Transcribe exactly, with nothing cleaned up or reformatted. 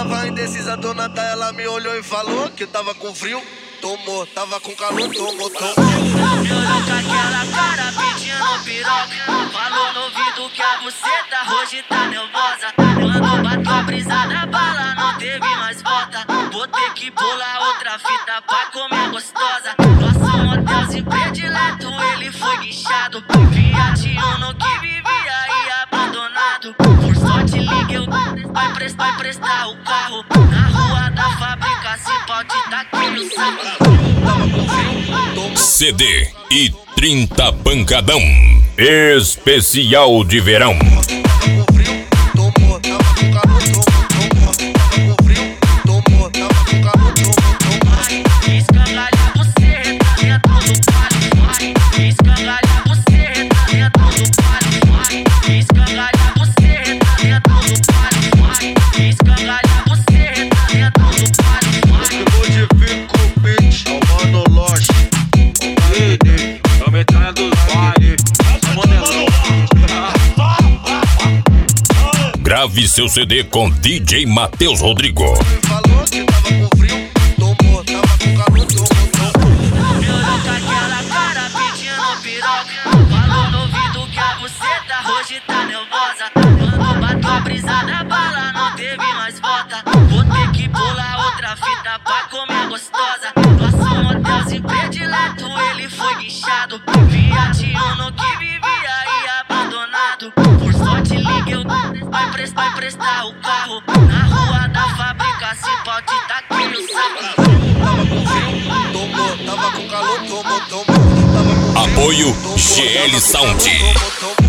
tava indecisa, dona Tá, ela me olhou e falou que tava com frio. Tomou, tava com calor, tomou, tomou. Me olhou com aquela cara pedindo piroca. Falou no ouvido que a buceta hoje tá nervosa. Quando bateu a brisa da bala, não teve mais volta. Vou ter que pular outra fita pra comer gostosa. Nosso motelzinho predileto, ele foi guinchado. Fiat Uno que vivia aí abandonado. Por sorte liguei o vai prestar, vai prestar o carro. Na rua da fábrica, se pode tá aqui no saco. C D e trinta Pancadão Especial de Verão. Grave seu C D com D J Matheus Rodrigo. Falou que tava com frio, tomou, tava com calor, tomou, tomou. Me olhou com aquela cara pedindo piroca. Falou no ouvido que a buceta hoje tá nervosa. Quando bateu a brisa da bala, não teve mais volta. Vou ter que pular outra fita pra comer gostosa. Nosso motelzinho predileto, ele foi guinchado. Fiat Uno que vivia aí abandonado. Por sorte liguei o vai prestar, vai prestar o carro. Na rua da fábrica, se pode tá aqui no saco. Tava com frio, tomou, tava com calor, tomou, tomou. Apoio G L Sound.